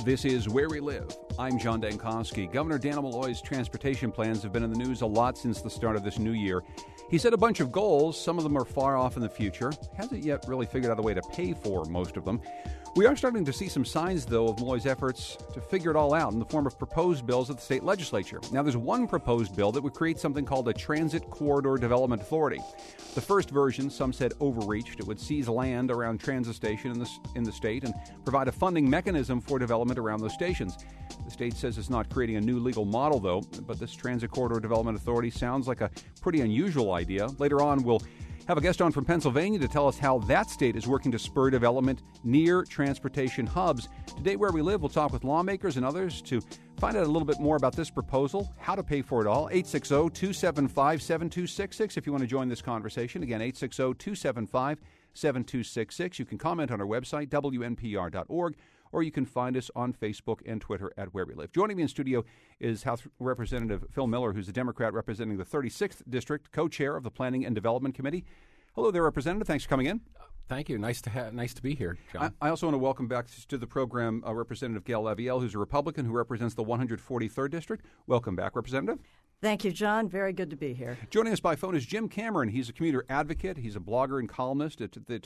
This is Where We Live. I'm John Dankosky. Governor Dan Malloy's transportation plans have been in the news a lot since the start of this new year. He set a bunch of goals. Some of them are far off in the future. Hasn't yet really figured out a way to pay for most of them. We are starting to see some signs, though, of Malloy's efforts to figure it all out in the form of proposed bills at the state legislature. Now, there's one proposed bill that would create something called a Transit Corridor Development Authority. The first version, some said overreached. It would seize land around transit stations in the state and provide a funding mechanism for development around those stations. The state says it's not creating a new legal model, though, but this Transit Corridor Development Authority sounds like a pretty unusual idea. Later on, we'll have a guest on from Pennsylvania to tell us how that state is working to spur development near transportation hubs. Today, Where We Live, we'll talk with lawmakers and others to find out a little bit more about this proposal, how to pay for it all. 860-275-7266 if you want to join this conversation. Again, 860-275-7266. You can comment on our website, WNPR.org, or you can find us on Facebook and Twitter at Where We Live. Joining me in studio is House Representative Phil Miller, who's a Democrat representing the 36th District, co-chair of the Planning and Development Committee. Hello there, Representative. Thanks for coming in. Thank you. Nice to be here, John. I also want to welcome back to the program Representative Gail Lavielle, who's a Republican who represents the 143rd District. Welcome back, Representative. Thank you, John. Very good to be here. Joining us by phone is Jim Cameron. He's a commuter advocate. He's a blogger and columnist at the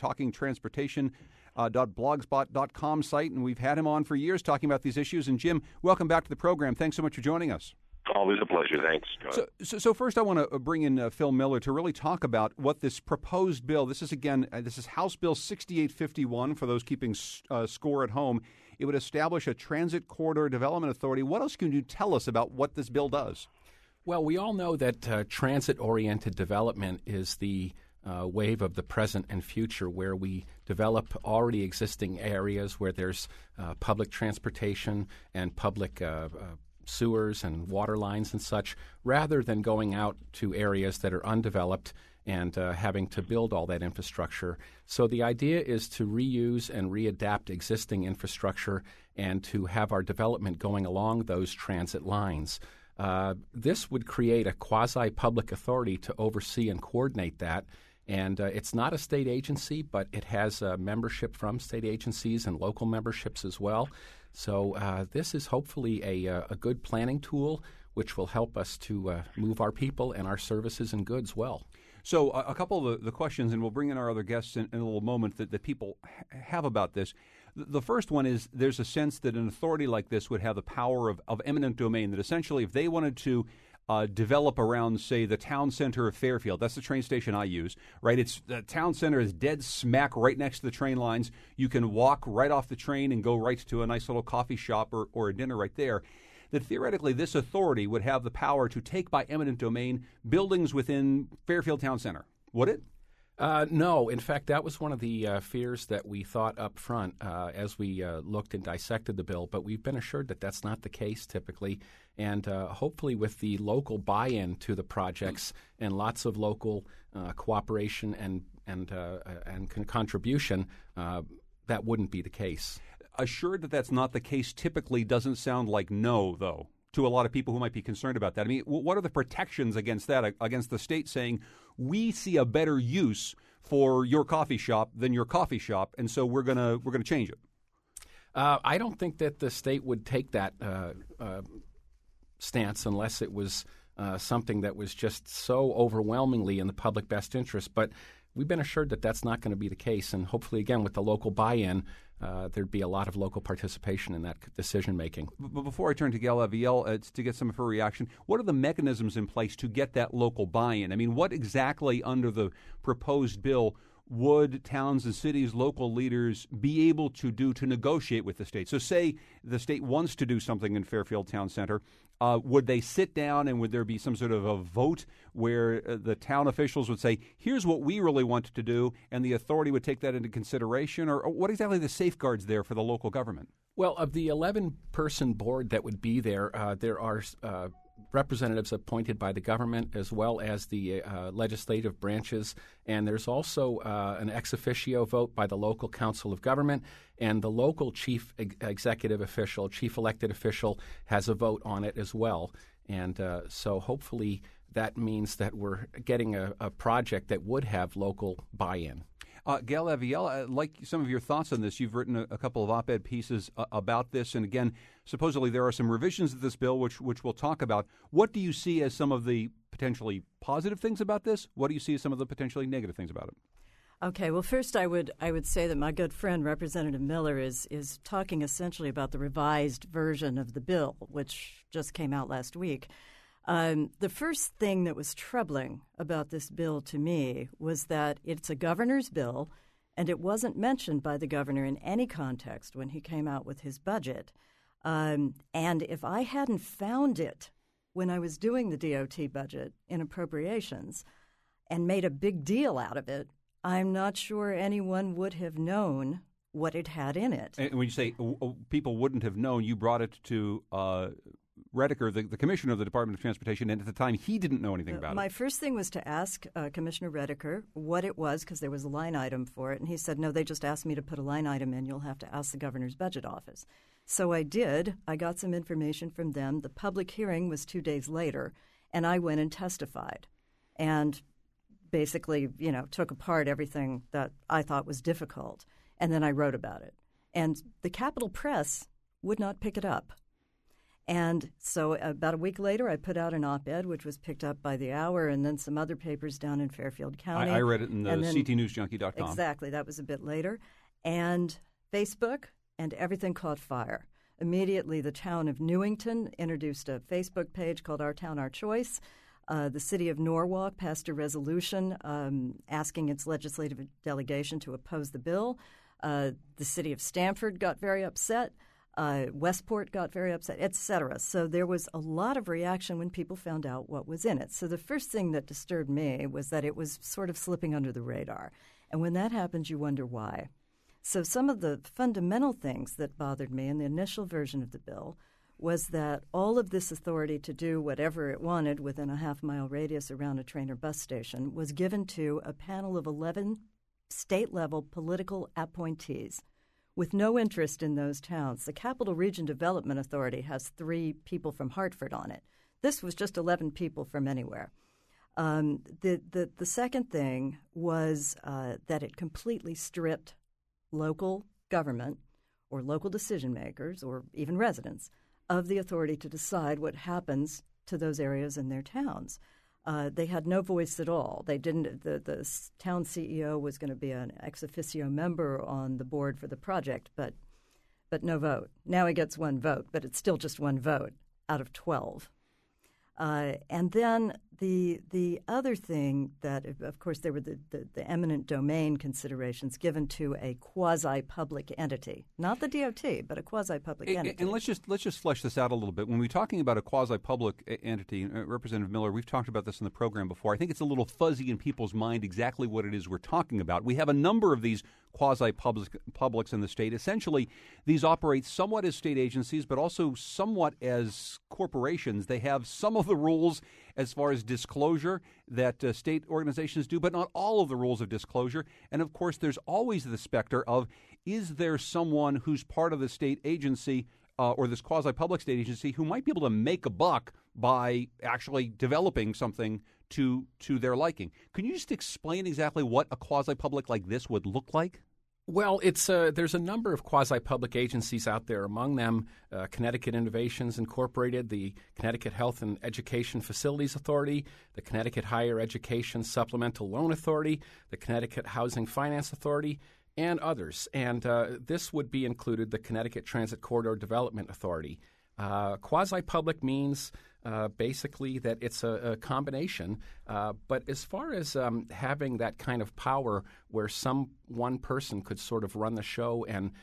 TalkingTransportation.blogspot.com site, and we've had him on for years talking about these issues. And Jim, welcome back to the program. Thanks so much for joining us. Always a pleasure. Thanks, John. So first I want to bring in Phil Miller to really talk about what this proposed bill, this is House Bill 6851 for those keeping score at home. It would establish a Transit Corridor Development Authority. What else can you tell us about what this bill does? Well, we all know that transit-oriented development is the wave of the present and future, where we develop already existing areas where there's public transportation and public sewers and water lines and such, rather than going out to areas that are undeveloped and having to build all that infrastructure. So the idea is to reuse and readapt existing infrastructure and to have our development going along those transit lines. This would create a quasi-public authority to oversee and coordinate that. And it's not a state agency, but it has membership from state agencies and local memberships as well. So this is hopefully a good planning tool which will help us to move our people and our services and goods well. So a couple of the questions, and we'll bring in our other guests in a little moment, that people have about this. The first one is there's a sense that an authority like this would have the power of eminent domain, that essentially if they wanted to develop around, say, the town center of Fairfield. That's the train station I use, right? The town center is dead smack right next to the train lines. You can walk right off the train and go right to a nice little coffee shop or a dinner right there. That theoretically this authority would have the power to take by eminent domain buildings within Fairfield Town Center. Would it? No. In fact, that was one of the fears that we thought up front as we looked and dissected the bill, but we've been assured that that's not the case typically. And hopefully with the local buy-in to the projects and lots of local cooperation and contribution, that wouldn't be the case. Assured that that's not the case typically doesn't sound like no, though, to a lot of people who might be concerned about that. I mean, what are the protections against that, against the state saying, we see a better use for your coffee shop than your coffee shop, and so we're gonna change it? I don't think that the state would take that stance unless it was something that was just so overwhelmingly in the public best interest. But we've been assured that that's not going to be the case, and hopefully, again, with the local buy-in, there'd be a lot of local participation in that decision-making. But before I turn to Gail Lavielle to get some of her reaction, what are the mechanisms in place to get that local buy-in? I mean, what exactly under the proposed bill would towns and cities, local leaders be able to do to negotiate with the state? So say the state wants to do something in Fairfield Town Center. Would they sit down and would there be some sort of a vote where the town officials would say, here's what we really want to do, and the authority would take that into consideration? Or what exactly are the safeguards there for the local government? Well, of the 11-person board that would be there, there are representatives appointed by the government as well as the legislative branches. And there's also an ex officio vote by the local council of government, and the local chief executive official, chief elected official, has a vote on it as well. And so hopefully that means that we're getting a project that would have local buy-in. Gail Aviel, I'd like some of your thoughts on this. You've written a couple of op-ed pieces about this, and again, supposedly there are some revisions to this bill, which we'll talk about. What do you see as some of the potentially positive things about this? What do you see as some of the potentially negative things about it? Okay, well, first I would say that my good friend Representative Miller is talking essentially about the revised version of the bill, which just came out last week. The first thing that was troubling about this bill to me was that it's a governor's bill, and it wasn't mentioned by the governor in any context when he came out with his budget. And if I hadn't found it when I was doing the DOT budget in appropriations and made a big deal out of it, I'm not sure anyone would have known what it had in it. And when you say people wouldn't have known, you brought it to Redeker, the commissioner of the Department of Transportation, and at the time he didn't know anything about it. My first thing was to ask Commissioner Redeker what it was, because there was a line item for it, and he said, no, they just asked me to put a line item in. You'll have to ask the governor's budget office. So I did. I got some information from them. The public hearing was 2 days later, and I went and testified and basically, took apart everything that I thought was difficult, and then I wrote about it. And the Capitol Press would not pick it up. And so about a week later, I put out an op-ed, which was picked up by The Hour and then some other papers down in Fairfield County. I read it in the ctnewsjunkie.com. Exactly. That was a bit later. And Facebook, and everything caught fire. Immediately, the town of Newington introduced a Facebook page called Our Town, Our Choice. The city of Norwalk passed a resolution asking its legislative delegation to oppose the bill. The city of Stamford got very upset. Westport got very upset, et cetera. So there was a lot of reaction when people found out what was in it. So the first thing that disturbed me was that it was sort of slipping under the radar. And when that happens, you wonder why. So some of the fundamental things that bothered me in the initial version of the bill was that all of this authority to do whatever it wanted within a half-mile radius around a train or bus station was given to a panel of 11 state-level political appointees with no interest in those towns. The Capital Region Development Authority has 3 people from Hartford on it. This was just 11 people from anywhere. The second thing was that it completely stripped local government or local decision makers or even residents of the authority to decide what happens to those areas in their towns. They had no voice at all. They didn't. The town CEO was going to be an ex officio member on the board for the project, but no vote. Now he gets 1 vote, but it's still just 1 vote out of 12. And then the other thing that, of course, there were the eminent domain considerations given to a quasi-public entity, not the DOT, but a quasi-public entity. And let's just flesh this out a little bit. When we're talking about a quasi-public entity, Representative Miller, we've talked about this in the program before. I think it's a little fuzzy in people's mind exactly what it is we're talking about. We have a number of these quasi-publics in the state. Essentially, these operate somewhat as state agencies, but also somewhat as corporations. They have some of the rules as far as disclosure that state organizations do, but not all of the rules of disclosure. And, of course, there's always the specter of, is there someone who's part of the state agency or this quasi-public state agency who might be able to make a buck by actually developing something to their liking? Can you just explain exactly what a quasi-public like this would look like? Well, there's a number of quasi-public agencies out there. Among them, Connecticut Innovations Incorporated, the Connecticut Health and Education Facilities Authority, the Connecticut Higher Education Supplemental Loan Authority, the Connecticut Housing Finance Authority, and others. And this would be included the Connecticut Transit Corridor Development Authority. Quasi-public means basically that it's a combination. But as far as having that kind of power where one person could sort of run the show and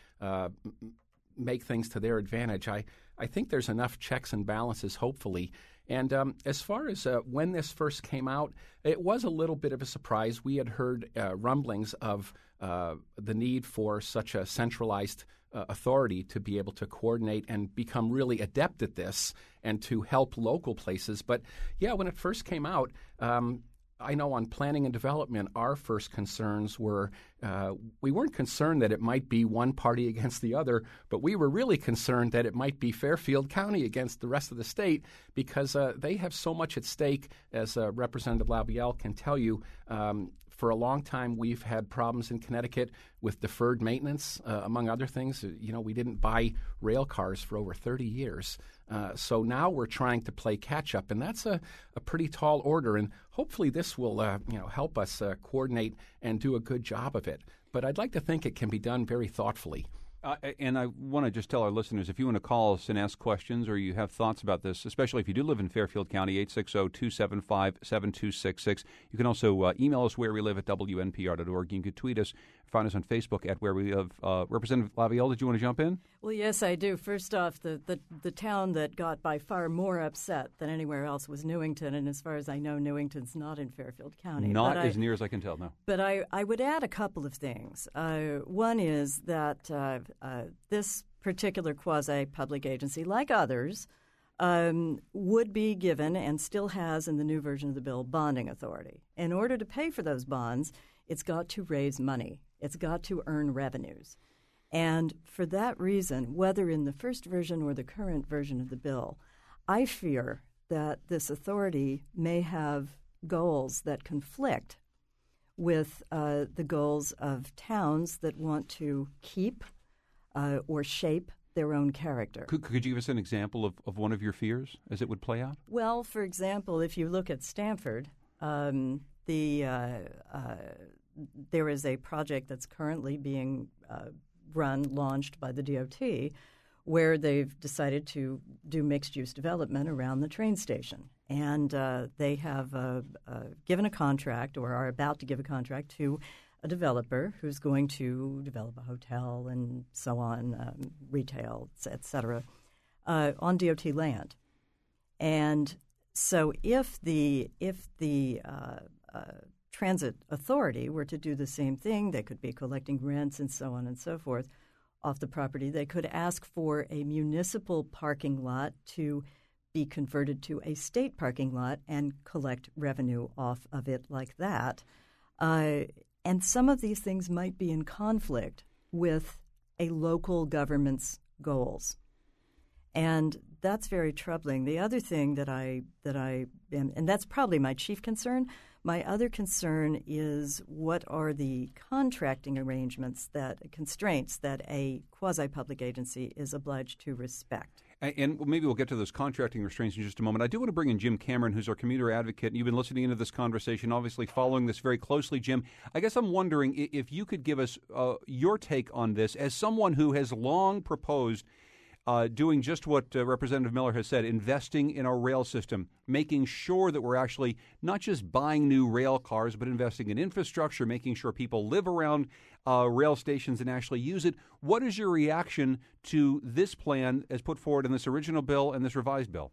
make things to their advantage, I think there's enough checks and balances, hopefully. And as far as when this first came out, it was a little bit of a surprise. We had heard rumblings of the need for such a centralized authority to be able to coordinate and become really adept at this and to help local places. But, yeah, when it first came out, I know on planning and development, our first concerns were we weren't concerned that it might be one party against the other, but we were really concerned that it might be Fairfield County against the rest of the state because they have so much at stake, as Representative Lavielle can tell you. For a long time, we've had problems in Connecticut with deferred maintenance, among other things. We didn't buy rail cars for over 30 years. So now we're trying to play catch-up, and that's a pretty tall order. And hopefully this will help us coordinate and do a good job of it. But I'd like to think it can be done very thoughtfully. And I want to just tell our listeners, if you want to call us and ask questions or you have thoughts about this, especially if you do live in Fairfield County, 860-275-7266. You can also email us where we live at WNPR.org. You can tweet us, find us on Facebook at Where We Live. Representative Lavielle, did you want to jump in? Well, yes, I do. First off, the town that got by far more upset than anywhere else was Newington. And as far as I know, Newington's not in Fairfield County. Not as near as I can tell, no. But I would add a couple of things. One is that this particular quasi-public agency, like others, would be given and still has in the new version of the bill bonding authority. In order to pay for those bonds, it's got to raise money. It's got to earn revenues. And for that reason, whether in the first version or the current version of the bill, I fear that this authority may have goals that conflict with the goals of towns that want to keep or shape their own character. Could you give us an example of one of your fears as it would play out? Well, for example, if you look at Stamford, there is a project that's currently being launched by the DOT, where they've decided to do mixed-use development around the train station. And they have given a contract or are about to give a contract to a developer who's going to develop a hotel and so on, retail, et cetera, on DOT land. And so if the transit authority were to do the same thing, they could be collecting rents and so on and so forth off the property. They could ask for a municipal parking lot to be converted to a state parking lot and collect revenue off of it like that. And some of these things might be in conflict with a local government's goals. And that's very troubling. The other thing that I am, and that's probably my chief concern, my other concern is what are the contracting constraints that a quasi-public agency is obliged to respect. And maybe we'll get to those contracting restraints in just a moment. I do want to bring in Jim Cameron, who's our commuter advocate. You've been listening into this conversation, obviously following this very closely, Jim. I guess I'm wondering if you could give us your take on this as someone who has long proposed doing just what Representative Miller has said, investing in our rail system, making sure that we're actually not just buying new rail cars, but investing in infrastructure, making sure people live around rail stations and actually use it. What is your reaction to this plan as put forward in this original bill and this revised bill?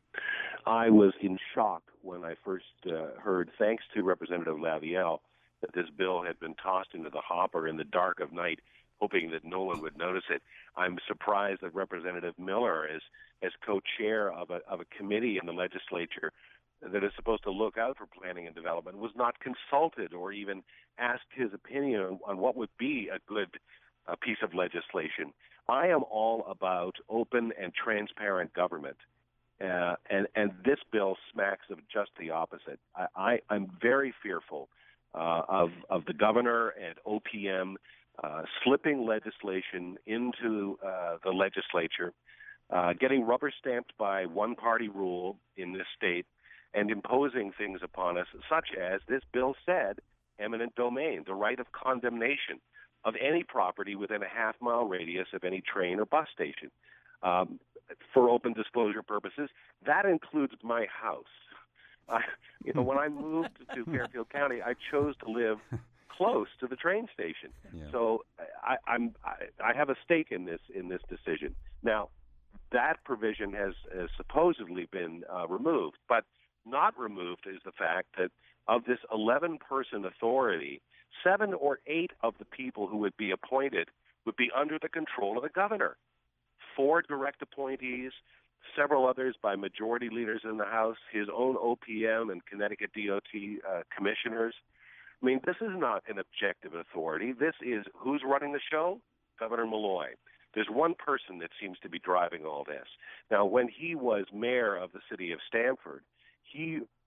I was in shock when I first heard, thanks to Representative Lavielle, that this bill had been tossed into the hopper in the dark of night, hoping that no one would notice it. I'm surprised that Representative Miller, as co-chair of a committee in the legislature that is supposed to look out for planning and development, was not consulted or even asked his opinion on what would be a good piece of legislation. I am all about open and transparent government, and this bill smacks of just the opposite. I'm very fearful of the governor and OPM slipping legislation into the legislature, getting rubber stamped by one-party rule in this state, and imposing things upon us, such as this bill said, eminent domain, the right of condemnation of any property within a half-mile radius of any train or bus station. For open disclosure purposes, that includes my house. When I moved to Fairfield County, I chose to live close to the train station. Yeah. So I have a stake in this decision. Now, that provision has supposedly been removed, but not removed is the fact that of this 11-person authority, 7 or 8 of the people who would be appointed would be under the control of the governor. 4 direct appointees, several others by majority leaders in the House, his own OPM and Connecticut DOT commissioners. I mean, this is not an objective authority. This is who's running the show? Governor Malloy. There's one person that seems to be driving all this. Now, when he was mayor of the city of Stamford, he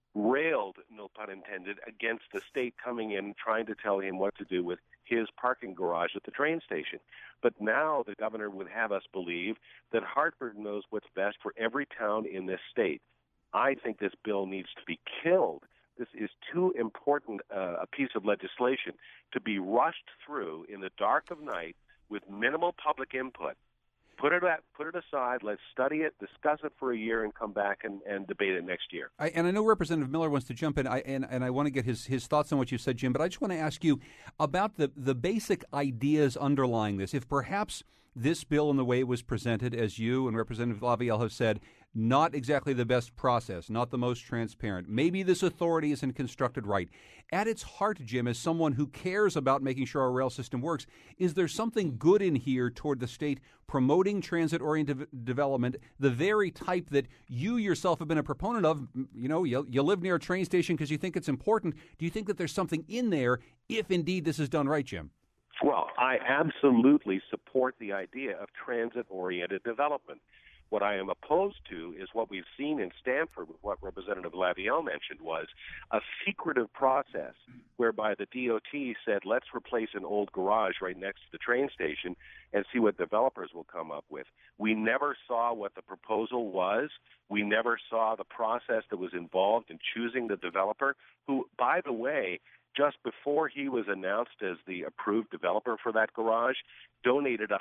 railed, no pun intended, against the state coming in trying to tell him what to do with his parking garage at the train station. But now the governor would have us believe that Hartford knows what's best for every town in this state. I think this bill needs to be killed. This is too important a piece of legislation to be rushed through in the dark of night with minimal public input. Put it aside. Let's study it, discuss it for a year, and come back and debate it next year. And I know Representative Miller wants to jump in, and I want to get his thoughts on what you said, Jim. But I just want to ask you about the basic ideas underlying this. If perhaps this bill, in the way it was presented, as you and Representative LaVielle have said, not exactly the best process, not the most transparent. Maybe this authority isn't constructed right. At its heart, Jim, as someone who cares about making sure our rail system works, is there something good in here toward the state promoting transit-oriented development, the very type that you yourself have been a proponent of? You know, you live near a train station because you think it's important. Do you think that there's something in there if indeed this is done right, Jim? Well, I absolutely support the idea of transit-oriented development. What I am opposed to is what we've seen in Stamford, with what Representative LaVielle mentioned, was a secretive process whereby the DOT said, let's replace an old garage right next to the train station and see what developers will come up with. We never saw what the proposal was. We never saw the process that was involved in choosing the developer, who, by the way, just before he was announced as the approved developer for that garage, donated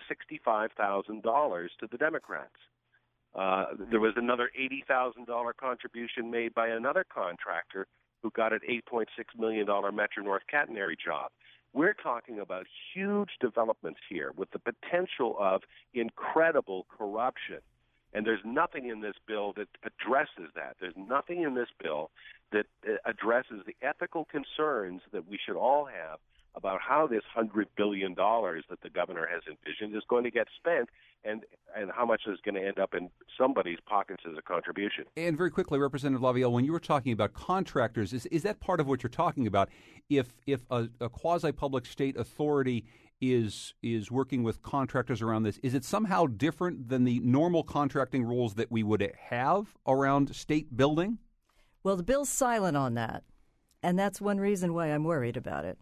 $165,000 to the Democrats. There was another $80,000 contribution made by another contractor who got an $8.6 million Metro North catenary job. We're talking about huge developments here with the potential of incredible corruption. And there's nothing in this bill that addresses that. There's nothing in this bill that addresses the ethical concerns that we should all have about how this $100 billion that the governor has envisioned is going to get spent, and how much is going to end up in somebody's pockets as a contribution. And very quickly, Representative LaVielle, when you were talking about contractors, is that part of what you're talking about? If a quasi-public state authority is working with contractors around this, is it somehow different than the normal contracting rules that we would have around state building? Well, the bill's silent on that, and that's one reason why I'm worried about it.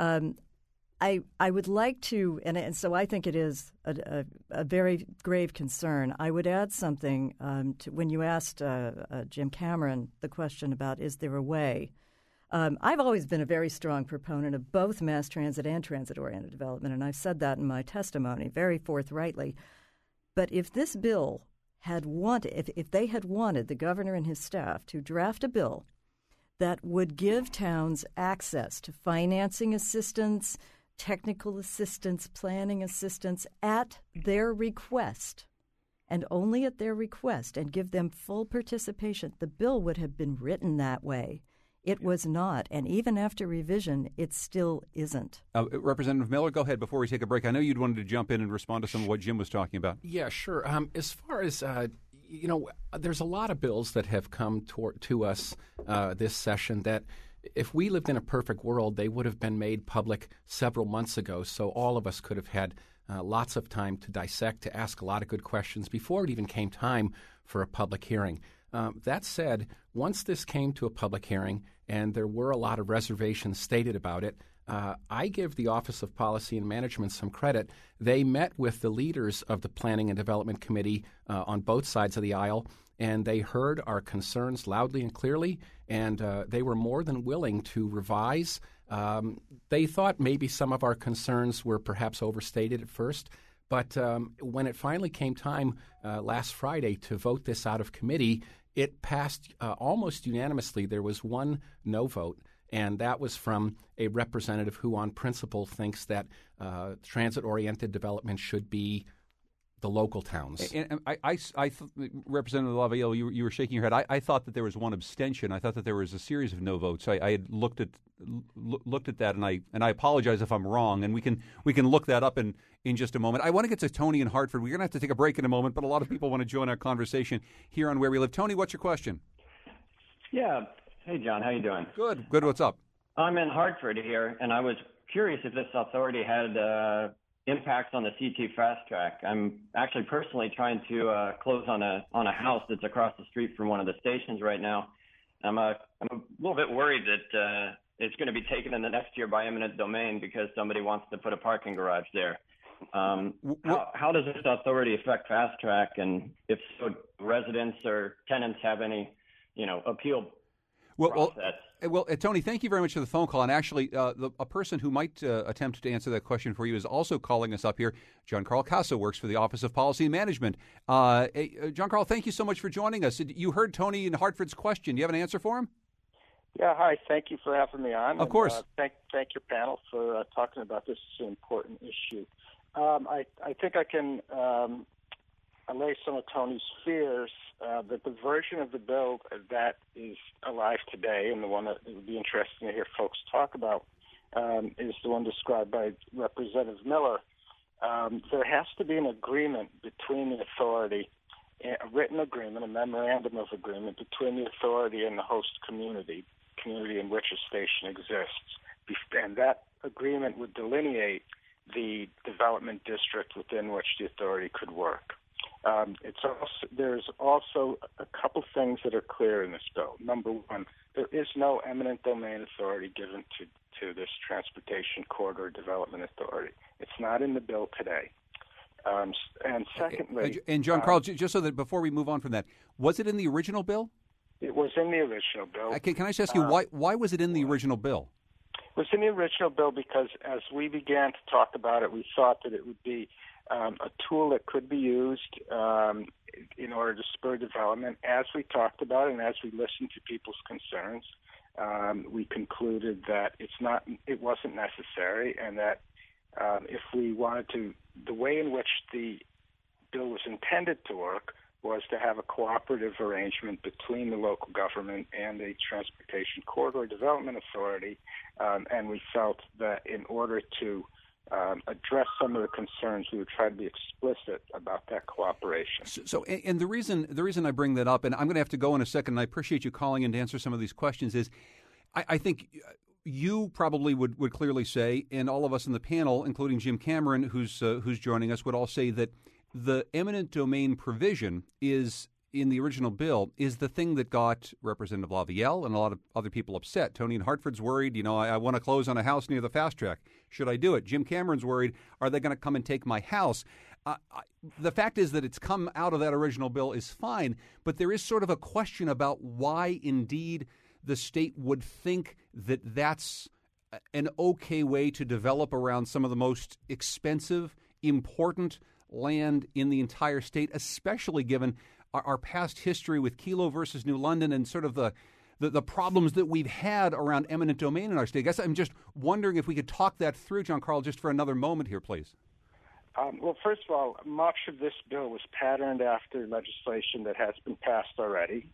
I would like to, and so I think it is a very grave concern. I would add something to when you asked Jim Cameron the question about is there a way. I've always been a very strong proponent of both mass transit and transit-oriented development, and I've said that in my testimony very forthrightly. But if this bill had wanted, if they had wanted the governor and his staff to draft a bill that would give towns access to financing assistance, technical assistance, planning assistance at their request, and only at their request, and give them full participation, the bill would have been written that way. It was not, and even after revision, it still isn't. Representative Miller, go ahead before we take a break. I know you'd wanted to jump in and respond to some of what Jim was talking about. Yeah, sure. As far as, there's a lot of bills that have come to us this session that if we lived in a perfect world, they would have been made public several months ago, so all of us could have had lots of time to dissect, to ask a lot of good questions before it even came time for a public hearing. That said, once this came to a public hearing and there were a lot of reservations stated about it, I give the Office of Policy and Management some credit. They met with the leaders of the Planning and Development Committee on both sides of the aisle, and they heard our concerns loudly and clearly, and they were more than willing to revise. They thought maybe some of our concerns were perhaps overstated at first, but when it finally came time last Friday to vote this out of committee, it passed almost unanimously. There was one no vote, and that was from a representative who on principle thinks that transit-oriented development should be the local towns. And Representative LaVielle, you were shaking your head. I thought that there was one abstention. I thought that there was a series of no votes. I had looked at that, and I apologize if I'm wrong. And we can look that up in just a moment. I want to get to Tony in Hartford. We're going to have to take a break in a moment, but a lot of people want to join our conversation here on Where We Live. Tony, what's your question? Yeah. Hey, John. How you doing? Good. What's up? I'm in Hartford here, and I was curious if this authority had impacts on the CT Fast Track. I'm actually personally trying to close on a house that's across the street from one of the stations right now, I'm a little bit worried that it's going to be taken in the next year by eminent domain because somebody wants to put a parking garage there. How does this authority affect Fast Track, and if so, residents or tenants have any, appeal process? Well, Tony, thank you very much for the phone call. And actually, a person who might attempt to answer that question for you is also calling us up here. John Carl Casa works for the Office of Policy and Management. John Carl, thank you so much for joining us. You heard Tony in Hartford's question. Do you have an answer for him? Yeah, hi. Thank you for having me on. Of course. Thank your panel for talking about this important issue. I think I can allay some of Tony's fears that the version of the bill that is alive today, and the one that it would be interesting to hear folks talk about, is the one described by Representative Miller. There has to be an agreement between the authority, a written agreement, a memorandum of agreement between the authority and the host community in which a station exists. And that agreement would delineate the development district within which the authority could work. There's also a couple things that are clear in this bill. Number one, there is no eminent domain authority given to this Transportation Corridor Development Authority. It's not in the bill today. And secondly... And John Carl, just so that before we move on from that, was it in the original bill? It was in the original bill. Can I just ask you, why was it in the original bill? It was in the original bill because as we began to talk about it, we thought that it would be a tool that could be used in order to spur development. As we talked about and as we listened to people's concerns, we concluded that it wasn't necessary, and that if we wanted to, the way in which the bill was intended to work was to have a cooperative arrangement between the local government and the Transportation Corridor Development Authority, and we felt that in order to address some of the concerns, we would try to be explicit about that cooperation. So, and the reason I bring that up, and I'm going to have to go in a second, and I appreciate you calling in to answer some of these questions, is I think you probably would clearly say, and all of us in the panel, including Jim Cameron, who's joining us, would all say that the eminent domain provision is in the original bill is the thing that got Representative LaVielle and a lot of other people upset. Tony in Hartford's worried, I want to close on a house near the Fast Track. Should I do it? Jim Cameron's worried, are they going to come and take my house? The fact is that it's come out of that original bill is fine, but there is sort of a question about why indeed the state would think that that's an okay way to develop around some of the most expensive, important land in the entire state, especially given our past history with Kelo versus New London and sort of the problems that we've had around eminent domain in our state. I guess I'm just wondering if we could talk that through, John Carl, just for another moment here, please. Well, first of all, much of this bill was patterned after legislation that has been passed already,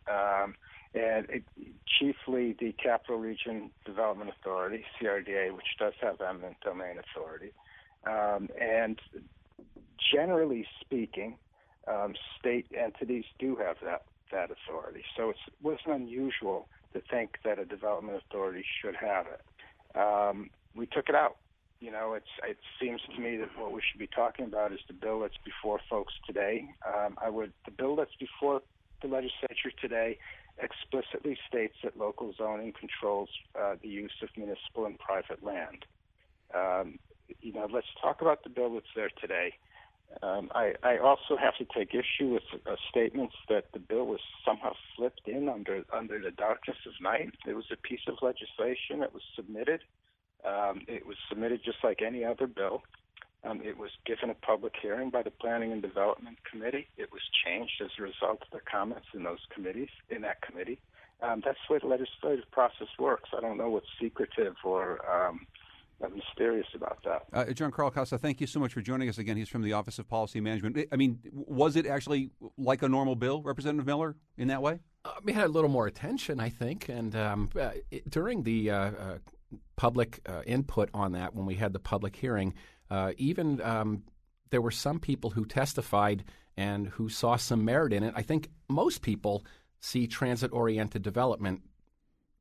chiefly the Capital Region Development Authority, CRDA, which does have eminent domain authority. And generally speaking, state entities do have that authority. So it wasn't unusual to think that a development authority should have it. We took it out. It seems to me that what we should be talking about is the bill that's before folks today. The bill that's before the legislature today explicitly states that local zoning controls the use of municipal and private land. Let's talk about the bill that's there today. I also have to take issue with statements that the bill was somehow slipped in under the darkness of night. It was a piece of legislation that was submitted. It was submitted just like any other bill. It was given a public hearing by the Planning and Development Committee. It was changed as a result of the comments in that committee. That's the way the legislative process works. I don't know what's secretive or mysterious about that. John Carl Casa, thank you so much for joining us again. He's from the Office of Policy Management. I mean, was it actually like a normal bill, Representative Miller, in that way? It had a little more attention, I think. And during the public input on that, when we had the public hearing, even there were some people who testified and who saw some merit in it. I think most people see transit-oriented development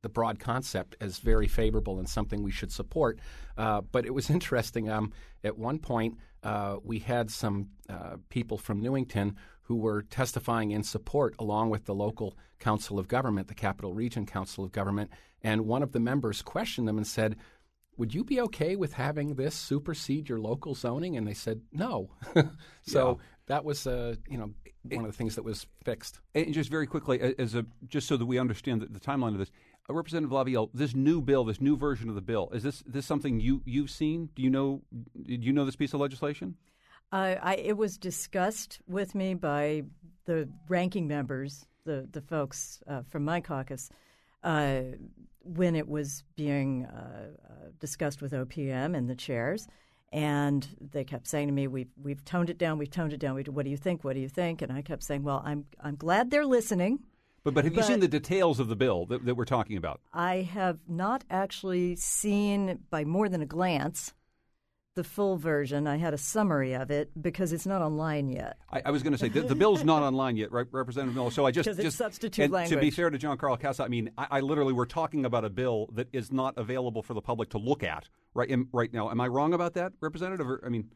the broad concept as very favorable and something we should support. But it was interesting. At one point, we had some people from Newington who were testifying in support along with the local council of government, the Capital Region Council of Government. And one of the members questioned them and said, would you be okay with having this supersede your local zoning? And they said, no. So that was, one of the things that was fixed. And just very quickly, just so that we understand the timeline of this, Representative LaVielle, this new bill, this new version of the bill, is this something you've seen? Did you know this piece of legislation? It was discussed with me by the ranking members, the folks from my caucus, when it was being discussed with OPM and the chairs. And they kept saying to me, "We've toned it down. We've toned it down. What do you think? What do you think?" And I kept saying, "Well, I'm glad they're listening." But have you seen the details of the bill that we're talking about? I have not actually seen, by more than a glance, the full version. I had a summary of it because it's not online yet. I was going to say the bill's not online yet, right, Representative Miller? So I just substitute language. To be fair to John Carl Casa, I mean, I literally we're talking about a bill that is not available for the public to look at right now. Am I wrong about that, Representative?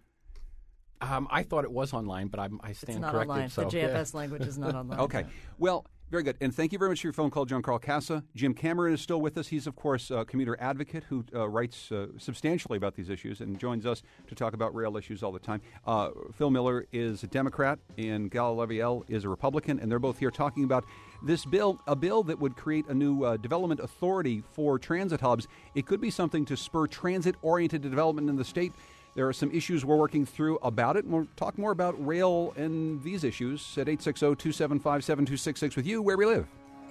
I thought it was online, but I stand corrected. It's not corrected. online. So. The JFS language is not online. Okay. Well, very good. And thank you very much for your phone call, John Carl Casa. Jim Cameron is still with us. He's, of course, a commuter advocate who writes substantially about these issues and joins us to talk about rail issues all the time. Phil Miller is a Democrat, and Gal LaVielle is a Republican, and they're both here talking about this bill, a bill that would create a new development authority for transit hubs. It could be something to spur transit-oriented development in the state. There are some issues we're working through about it, and we'll talk more about rail and these issues at 860-275-7266 with you, Where We Live.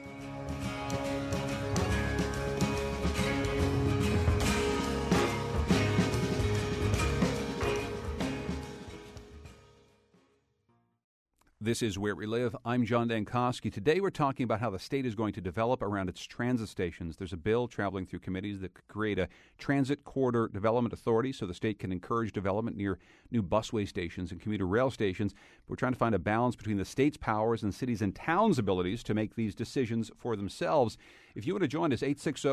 This is Where We Live. I'm John Dankosky. Today we're talking about how the state is going to develop around its transit stations. There's a bill traveling through committees that could create a transit corridor development authority so the state can encourage development near new busway stations and commuter rail stations. We're trying to find a balance between the state's powers and cities' and towns' abilities to make these decisions for themselves. If you want to join us,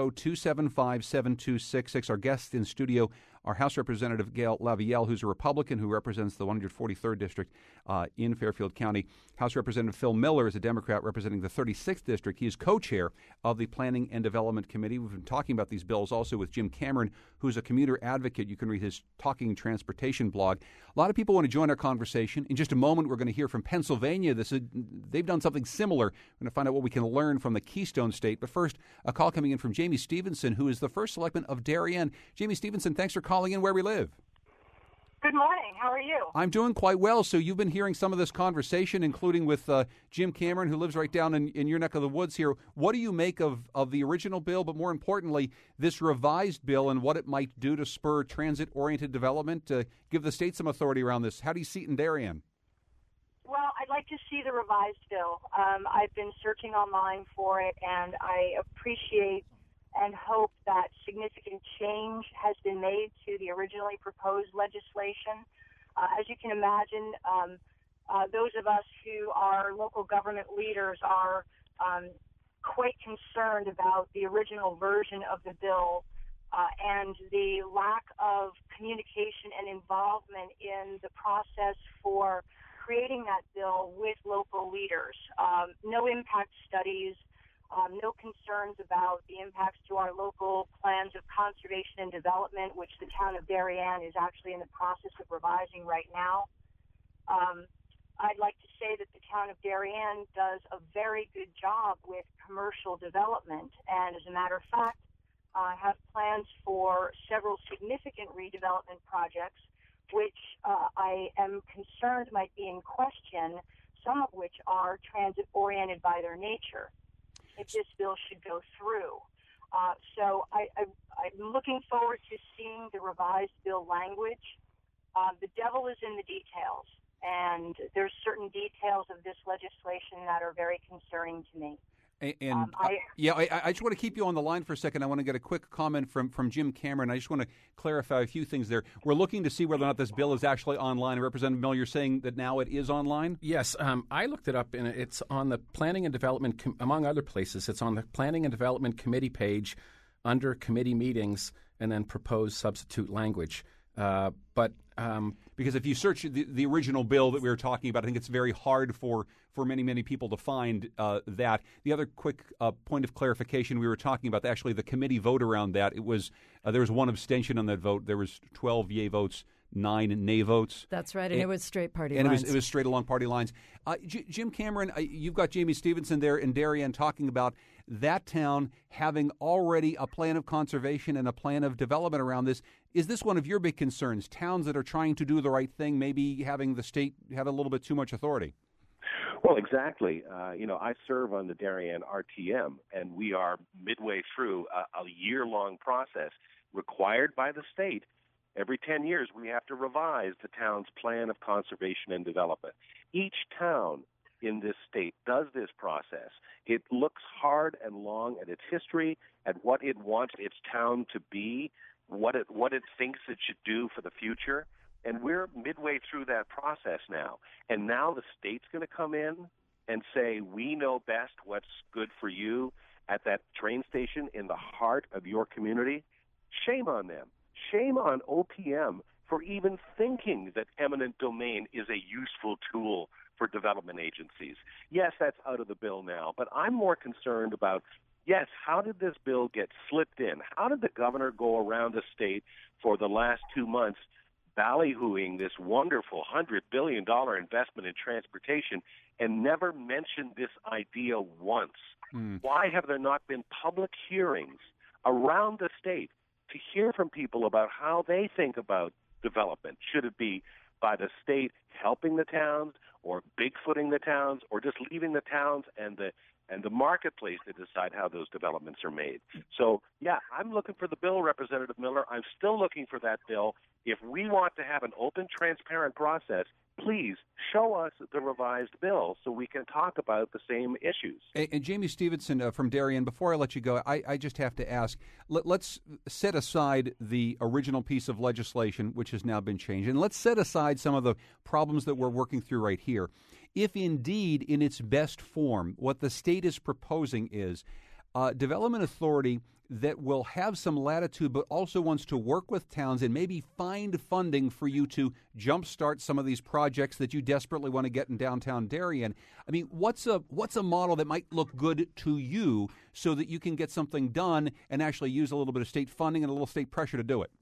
860-275-7266. Our guest in studio, our House Representative Gal LaVielle, who's a Republican who represents the 143rd District in Fairfield County. House Representative Phil Miller is a Democrat representing the 36th District. He is co-chair of the Planning and Development Committee. We've been talking about these bills also with Jim Cameron, who's a commuter advocate. You can read his Talking Transportation blog. A lot of people want to join our conversation. In just a moment, we're going to hear from Pennsylvania. They've done something similar. We're going to find out what we can learn from the Keystone State. But first, a call coming in from Jamie Stevenson, who is the first selectman of Darien. Jamie Stevenson, thanks for calling in Where We Live. Good morning. How are you? I'm doing quite well. So you've been hearing some of this conversation, including with Jim Cameron, who lives right down in your neck of the woods here. What do you make of the original bill, but more importantly, this revised bill and what it might do to spur transit-oriented development, to give the state some authority around this? How do you see it in Darien? Well, I'd like to see the revised bill. I've been searching online for it, and I appreciate and hope that significant change has been made to the originally proposed legislation. As you can imagine, those of us who are local government leaders are quite concerned about the original version of the bill and the lack of communication and involvement in the process for creating that bill with local leaders. No impact studies. No concerns about the impacts to our local plans of conservation and development, which the town of Darien is actually in the process of revising right now. I'd like to say that the town of Darien does a very good job with commercial development, and as a matter of fact, have plans for several significant redevelopment projects, which I am concerned might be in question, some of which are transit-oriented by their nature, if this bill should go through. So I'm looking forward to seeing the revised bill language. The devil is in the details, and there's certain details of this legislation that are very concerning to me. I just want to keep you on the line for a second. I want to get a quick comment from Jim Cameron. I just want to clarify a few things there. We're looking to see whether or not this bill is actually online. Representative Miller, you're saying that now it is online? Yes. I looked it up, and it's on the Planning and Development, among other places. It's on the Planning and Development Committee page under Committee Meetings and then Proposed Substitute Language. Because if you search the original bill that we were talking about, I think it's very hard for many people to find that. The other quick point of clarification, we were talking about actually the committee vote around that. It was there was one abstention on that vote. There was 12 yay votes, 9 nay votes. That's right, and it was straight party lines. And it was straight along party lines. Jim Cameron, you've got Jamie Stevenson there in Darien talking about that town having already a plan of conservation and a plan of development around this. Is this one of your big concerns, towns that are trying to do the right thing, maybe having the state have a little bit too much authority? Well, exactly. I serve on the Darien RTM, and we are midway through a year-long process required by the state. Every 10 years, we have to revise the town's plan of conservation and development. Each town in this state does this process. It looks hard and long at its history, at what it wants its town to be, what it thinks it should do for the future. And we're midway through that process now. And now the state's going to come in and say, we know best what's good for you at that train station in the heart of your community. Shame on them. Shame on OPM for even thinking that eminent domain is a useful tool for development agencies. Yes, that's out of the bill now, but I'm more concerned about, yes, how did this bill get slipped in? How did the governor go around the state for the last 2 months ballyhooing this wonderful $100 billion investment in transportation and never mention this idea once? Why have there not been public hearings around the state to hear from people about how they think about development? Should it be by the state helping the towns or bigfooting the towns or just leaving the towns and the marketplace to decide how those developments are made? So, yeah, I'm looking for the bill, Representative Miller. I'm still looking for that bill. If we want to have an open, transparent process, please show us the revised bill so we can talk about the same issues. And Jamie Stevenson from Darien, before I let you go, I just have to ask, let's set aside the original piece of legislation, which has now been changed, and let's set aside some of the problems that we're working through right here. If indeed, in its best form, what the state is proposing is a development authority that will have some latitude but also wants to work with towns and maybe find funding for you to jumpstart some of these projects that you desperately want to get in downtown Darien. I mean, what's a model that might look good to you so that you can get something done and actually use a little bit of state funding and a little state pressure to do it?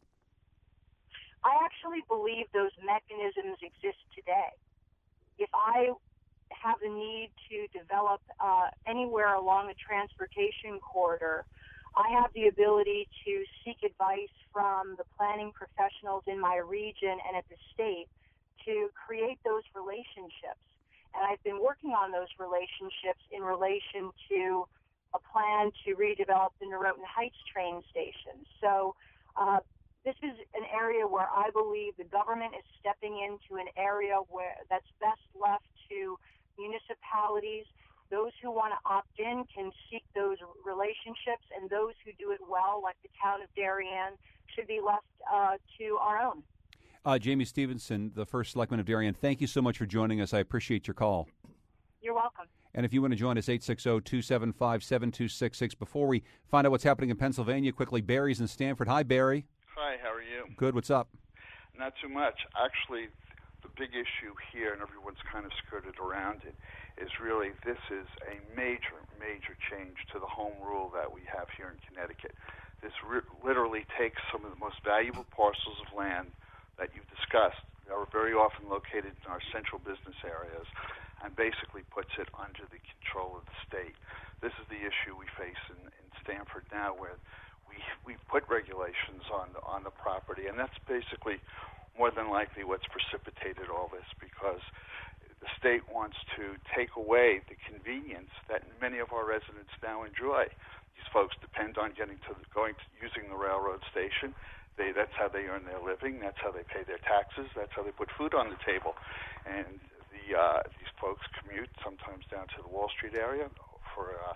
I actually believe those mechanisms exist today. If I have a need to develop anywhere along a transportation corridor, I have the ability to seek advice from the planning professionals in my region and at the state to create those relationships. And I've been working on those relationships in relation to a plan to redevelop the Noroton Heights train station. So this is an area where I believe the government is stepping into an area where that's best left to municipalities. Those who want to opt in can seek those relationships, and those who do it well, like the town of Darien, should be left to our own. Jamie Stevenson, the first selectman of Darien, thank you so much for joining us. I appreciate your call. You're welcome. And if you want to join us, 860-275-7266. Before we find out what's happening in Pennsylvania, quickly, Barry's in Stamford. Hi, Barry. Hi, how are you? Good, what's up? Not too much. Actually, the big issue here, and everyone's kind of skirted around it, is really this is a major, major change to the home rule that we have here in Connecticut. This literally takes some of the most valuable parcels of land that you've discussed that are very often located in our central business areas and basically puts it under the control of the state. This is the issue we face in Stamford now, where we put regulations on the property, and that's basically more than likely what's precipitated all this, because the state wants to take away the convenience that many of our residents now enjoy. These folks depend on using the railroad station. That's how they earn their living. That's how they pay their taxes. That's how they put food on the table. And these folks commute sometimes down to the Wall Street area for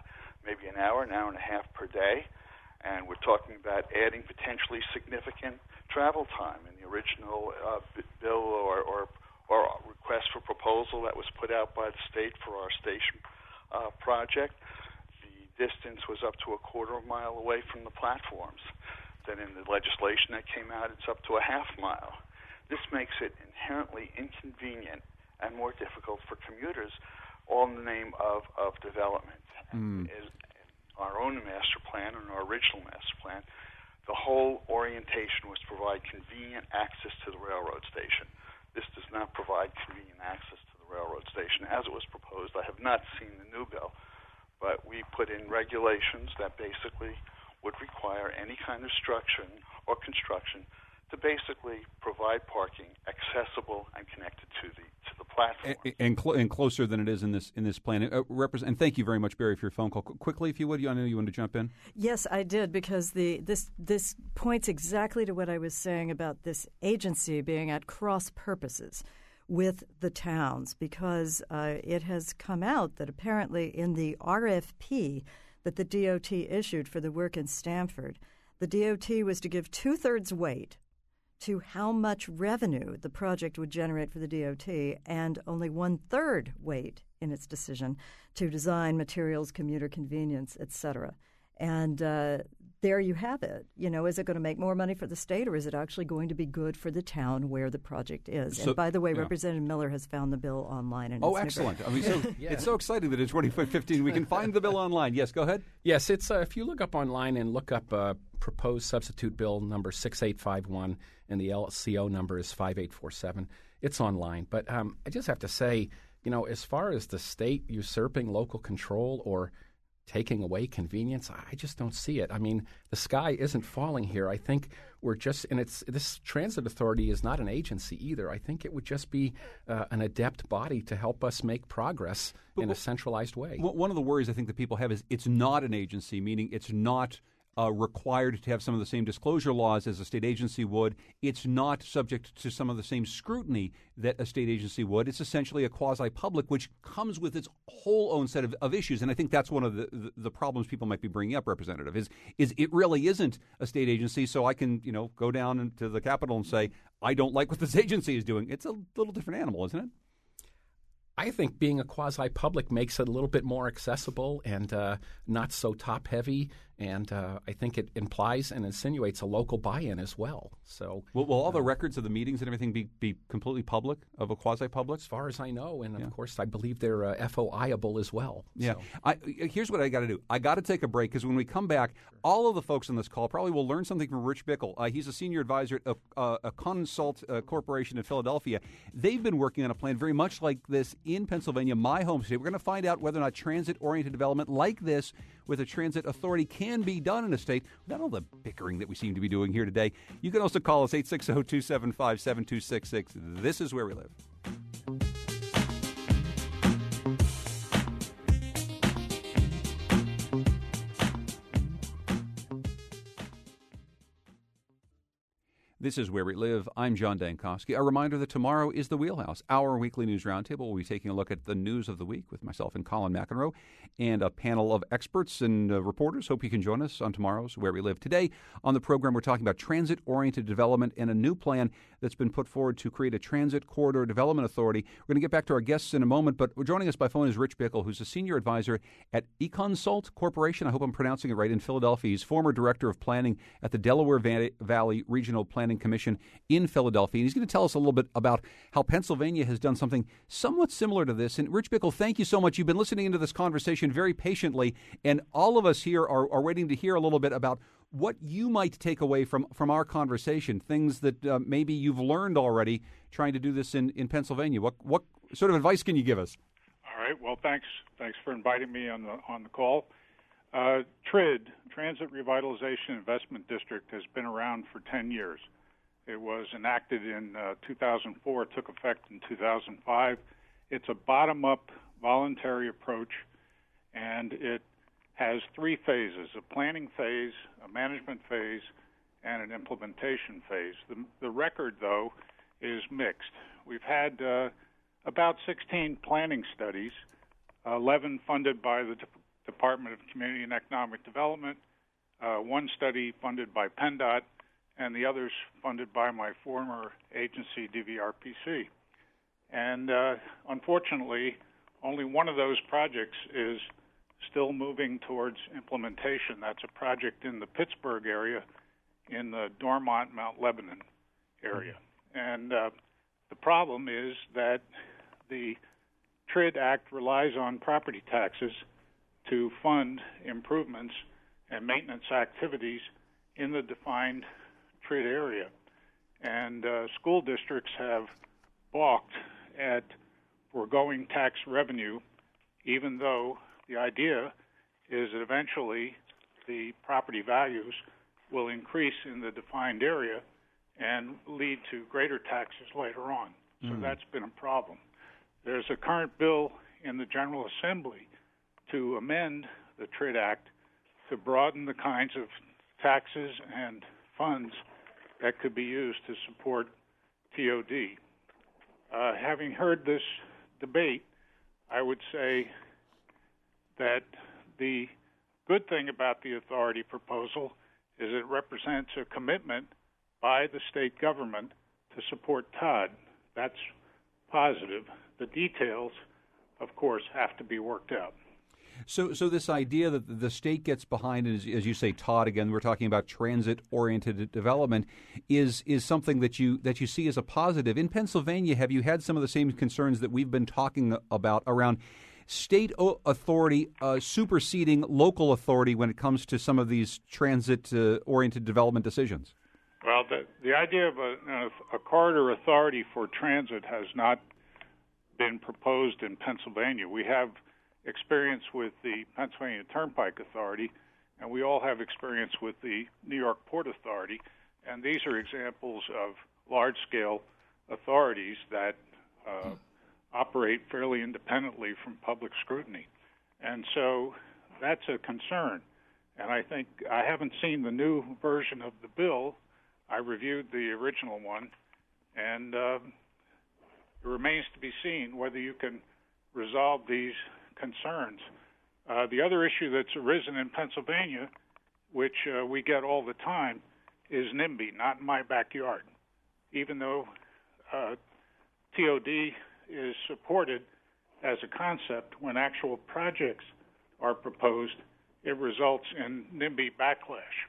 maybe an hour and a half per day. And we're talking about adding potentially significant travel time. In the original bill or request for proposal that was put out by the state for our station project, the distance was up to a quarter of a mile away from the platforms. Then in the legislation that came out, it's up to a half mile. This makes it inherently inconvenient and more difficult for commuters, all in the name of development. Our own master plan and our original master plan, the whole orientation was to provide convenient access to the railroad station. This does not provide convenient access to the railroad station as it was proposed. I have not seen the new bill, but we put in regulations that basically would require any kind of structure or construction to basically provide parking accessible and connected to the platform, and closer than it is in this plan. And thank you very much, Barry, for your phone call. Quickly, if you would, I know you wanted to jump in. Yes, I did, because this points exactly to what I was saying about this agency being at cross purposes with the towns, because it has come out that apparently in the RFP that the DOT issued for the work in Stamford, the DOT was to give 2/3 weight to how much revenue the project would generate for the DOT, and only 1/3 weight in its decision to design, materials, commuter convenience, etc. And there you have it. Is it going to make more money for the state, or is it actually going to be good for the town where the project is? And by the way, Representative Miller has found the bill online. And excellent. It's so exciting that in 2015 we can find the bill online. Yes, go ahead. Yes, it's if you look up online and look up proposed substitute bill number 6851, and the LCO number is 5847, it's online. But I just have to say, as far as the state usurping local control or taking away convenience, I just don't see it. I mean, the sky isn't falling here. I think we're just, and this transit authority is not an agency either. I think it would just be an adept body to help us make progress in a centralized way. One of the worries I think that people have is it's not an agency, meaning it's not required to have some of the same disclosure laws as a state agency would. It's not subject to some of the same scrutiny that a state agency would. It's essentially a quasi-public, which comes with its whole own set of issues. And I think that's one of the problems people might be bringing up, Representative, is it really isn't a state agency, so I can go down into the Capitol and say, I don't like what this agency is doing. It's a little different animal, isn't it? I think being a quasi-public makes it a little bit more accessible and not so top-heavy, and I think it implies and insinuates a local buy-in as well. So, will all the records of the meetings and everything be completely public, of a quasi-public? As far as I know, and of course I believe they're FOI-able as well. Yeah. So. Here's what I got to do. I got to take a break, because when we come back, all of the folks on this call probably will learn something from Rich Bickle. He's a senior advisor at a Consult Corporation in Philadelphia. They've been working on a plan very much like this in Pennsylvania, my home state. We're going to find out whether or not transit-oriented development like this with a transit authority can be done in a state without all the bickering that we seem to be doing here today. You can also call us 860-275-7266. This is Where We Live. This is Where We Live. I'm John Dankosky. A reminder that tomorrow is The Wheelhouse, our weekly news roundtable. We'll be taking a look at the news of the week with myself and Colin McEnroe and a panel of experts and reporters. Hope you can join us on tomorrow's Where We Live. Today on the program, we're talking about transit-oriented development and a new plan that's been put forward to create a transit corridor development authority. We're going to get back to our guests in a moment, but joining us by phone is Rich Bickle, who's a senior advisor at eConsult Corporation. I hope I'm pronouncing it right, in Philadelphia. He's former director of planning at the Delaware Valley Regional Planning Commission in Philadelphia. And he's going to tell us a little bit about how Pennsylvania has done something somewhat similar to this. And Rich Bickle, thank you so much. You've been listening into this conversation very patiently, and all of us here are waiting to hear a little bit about what you might take away from our conversation, things that maybe you've learned already trying to do this in Pennsylvania. What sort of advice can you give us? All right. Well, thanks for inviting me on the call. TRID, Transit Revitalization Investment District, has been around for 10 years. It was enacted in 2004, it took effect in 2005. It's a bottom-up voluntary approach, and it has three phases: a planning phase, a management phase, and an implementation phase. The record, though, is mixed. We've had about 16 planning studies, 11 funded by the Department of Community and Economic Development, one study funded by PennDOT, and the others funded by my former agency, DVRPC. And unfortunately, only one of those projects is still moving towards implementation. That's a project in the Pittsburgh area, in the Dormont, Mount Lebanon area. And the problem is that the TRID Act relies on property taxes to fund improvements and maintenance activities in the defined TRID area. And school districts have balked at foregoing tax revenue, even though the idea is that eventually the property values will increase in the defined area and lead to greater taxes later on. So that's been a problem. There's a current bill in the General Assembly to amend the TRID Act to broaden the kinds of taxes and funds that could be used to support TOD. Having heard this debate, I would say that the good thing about the authority proposal is it represents a commitment by the state government to support TOD. That's positive. The details, of course, have to be worked out. So this idea that the state gets behind, as you say, TOD, again, we're talking about transit-oriented development, is something that you see as a positive. In Pennsylvania, have you had some of the same concerns that we've been talking about around state authority superseding local authority when it comes to some of these transit-oriented development decisions? Well, the idea of a corridor authority for transit has not been proposed in Pennsylvania. We have experience with the Pennsylvania Turnpike Authority, and we all have experience with the New York Port Authority, and these are examples of large-scale authorities that operate fairly independently from public scrutiny. And so that's a concern. And I think I haven't seen the new version of the bill. I reviewed the original one, and it remains to be seen whether you can resolve these concerns. The other issue that's arisen in Pennsylvania, which we get all the time, is NIMBY, not in my backyard. Even though TOD is supported as a concept, when actual projects are proposed, it results in NIMBY backlash.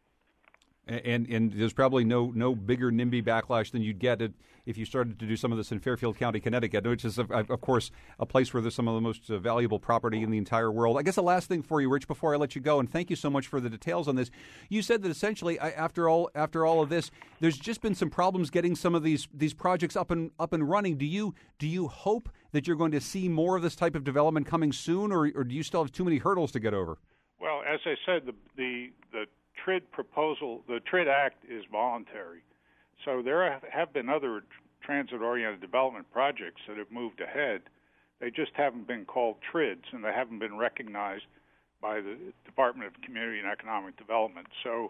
And there's probably no bigger NIMBY backlash than you'd get if you started to do some of this in Fairfield County, Connecticut, which is, of course, a place where there's some of the most valuable property in the entire world. I guess the last thing for you, Rich, before I let you go, and thank you so much for the details on this. You said that essentially, after all of this, there's just been some problems getting some of these projects up and running. Do you hope that you're going to see more of this type of development coming soon, or do you still have too many hurdles to get over? Well, as I said, the TRID proposal, the TRID Act is voluntary. So there have been other transit-oriented development projects that have moved ahead. They just haven't been called TRIDs, and they haven't been recognized by the Department of Community and Economic Development. So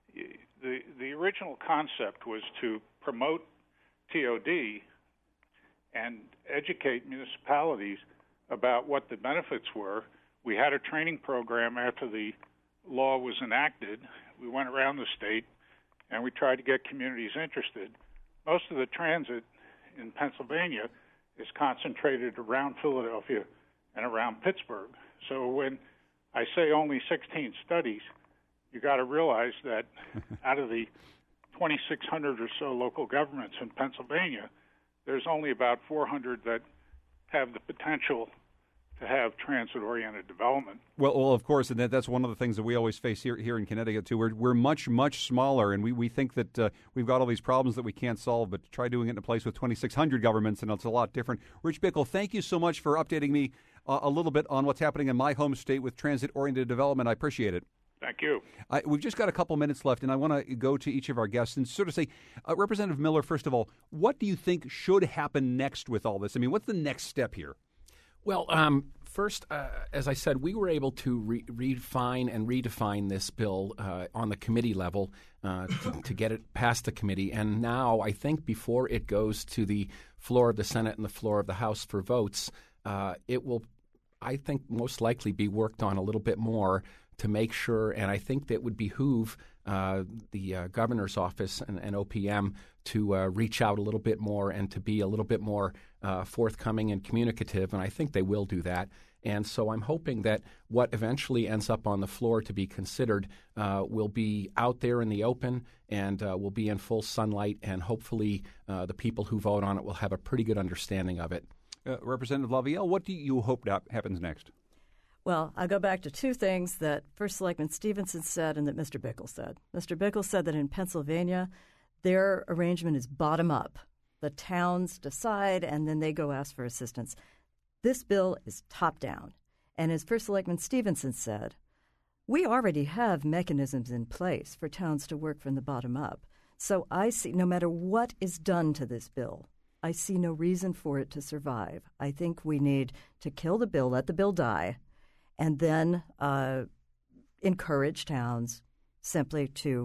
the original concept was to promote TOD and educate municipalities about what the benefits were. We had a training program after the law was enacted. We went around the state and we tried to get communities interested. Most of the transit in Pennsylvania is concentrated around Philadelphia and around Pittsburgh. So when I say only 16 studies, you got to realize that out of the 2,600 or so local governments in Pennsylvania, there's only about 400 that have the potential to have transit-oriented development. Well, of course, and that's one of the things that we always face here in Connecticut, too. We're much, much smaller, and we think that we've got all these problems that we can't solve, but try doing it in a place with 2,600 governments, and it's a lot different. Rich Bickle, thank you so much for updating me a little bit on what's happening in my home state with transit-oriented development. I appreciate it. Thank you. We've just got a couple minutes left, and I want to go to each of our guests and sort of say, Representative Miller, first of all, what do you think should happen next with all this? I mean, what's the next step here? Well, first, as I said, we were able to refine and redefine this bill on the committee level to get it past the committee. And now I think before it goes to the floor of the Senate and the floor of the House for votes, it will I think, most likely be worked on a little bit more to make sure, and I think that would behoove the governor's office and OPM to reach out a little bit more and to be a little bit more forthcoming and communicative, and I think they will do that. And so I'm hoping that what eventually ends up on the floor to be considered will be out there in the open and will be in full sunlight, and hopefully the people who vote on it will have a pretty good understanding of it. Representative LaVielle, what do you hope happens next? Well, I'll go back to two things that First Selectman Stevenson said and that Mr. Bickle said. Mr. Bickle said that in Pennsylvania, their arrangement is bottom-up. The towns decide, and then they go ask for assistance. This bill is top-down. And as First Selectman Stevenson said, we already have mechanisms in place for towns to work from the bottom up. So I see, no matter what is done to this bill, I see no reason for it to survive. I think we need to kill the bill, let the bill die, and then encourage towns simply to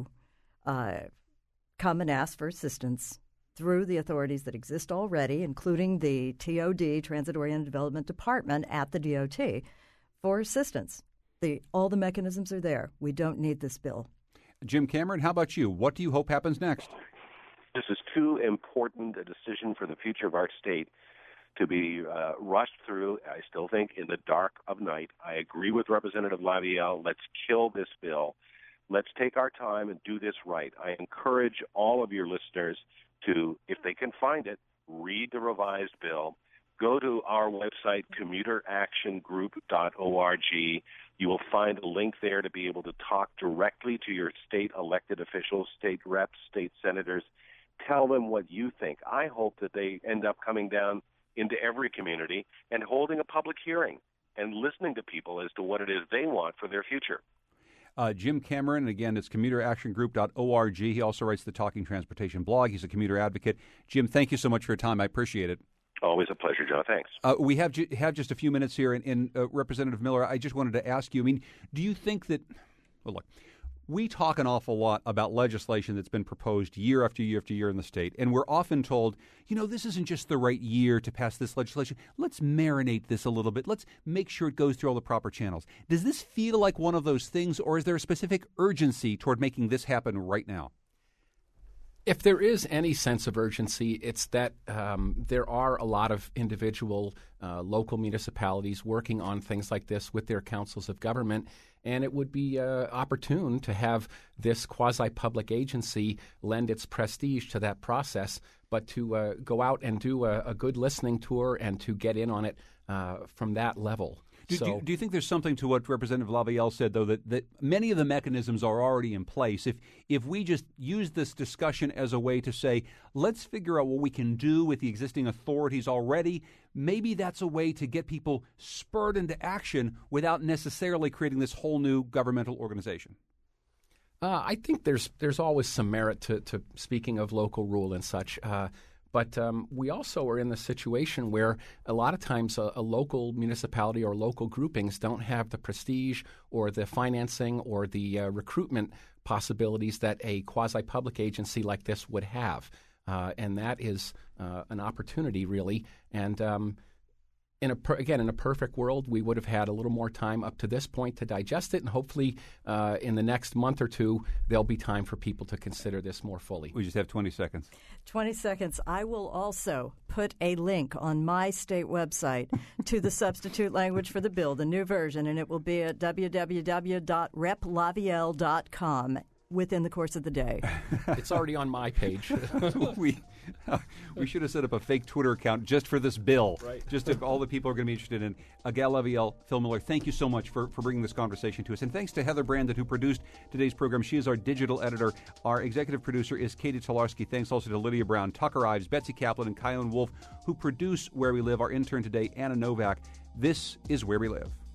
come and ask for assistance through the authorities that exist already, including the TOD, Transit-Oriented Development Department at the DOT, for assistance. All the mechanisms are there. We don't need this bill. Jim Cameron, how about you? What do you hope happens next? This is too important a decision for the future of our state to be rushed through, I still think, in the dark of night. I agree with Representative LaVielle. Let's kill this bill. Let's take our time and do this right. I encourage all of your listeners to, if they can find it, read the revised bill. Go to our website, commuteractiongroup.org. You will find a link there to be able to talk directly to your state elected officials, state reps, state senators. Tell them what you think. I hope that they end up coming down into every community and holding a public hearing and listening to people as to what it is they want for their future. Jim Cameron, again, it's commuteractiongroup.org. He also writes the Talking Transportation blog. He's a commuter advocate. Jim, thank you so much for your time. I appreciate it. Always a pleasure, John. Thanks. We have just a few minutes here. And Representative Miller, I just wanted to ask you, I mean, do you think that, well, look, we talk an awful lot about legislation that's been proposed year after year after year in the state, and we're often told, this isn't just the right year to pass this legislation. Let's marinate this a little bit. Let's make sure it goes through all the proper channels. Does this feel like one of those things, or is there a specific urgency toward making this happen right now? If there is any sense of urgency, it's that there are a lot of individual local municipalities working on things like this with their councils of government, and it would be opportune to have this quasi-public agency lend its prestige to that process, but to go out and do a good listening tour and to get in on it from that level. Do you think there's something to what Representative LaVielle said, though, that many of the mechanisms are already in place? If we just use this discussion as a way to say, let's figure out what we can do with the existing authorities already, maybe that's a way to get people spurred into action without necessarily creating this whole new governmental organization. I think there's always some merit to speaking of local rule and such. But we also are in the situation where a lot of times a local municipality or local groupings don't have the prestige or the financing or the recruitment possibilities that a quasi-public agency like this would have. And that is an opportunity, really. And in a perfect world, we would have had a little more time up to this point to digest it, and hopefully in the next month or two, there'll be time for people to consider this more fully. We just have 20 seconds. 20 seconds. I will also put a link on my state website to the substitute language for the bill, the new version, and it will be at www.replavielle.com. within the course of the day. It's already on my page. We should have set up a fake Twitter account just for this bill, right? Just if all the people are going to be interested in. Gal LaVielle, Phil Miller, thank you so much for bringing this conversation to us. And thanks to Heather Brandon, who produced today's program. She is our digital editor. Our executive producer is Katie Tolarski. Thanks also to Lydia Brown, Tucker Ives, Betsy Kaplan, and Kylan Wolf, who produce Where We Live. Our intern today, Anna Novak. This is Where We Live.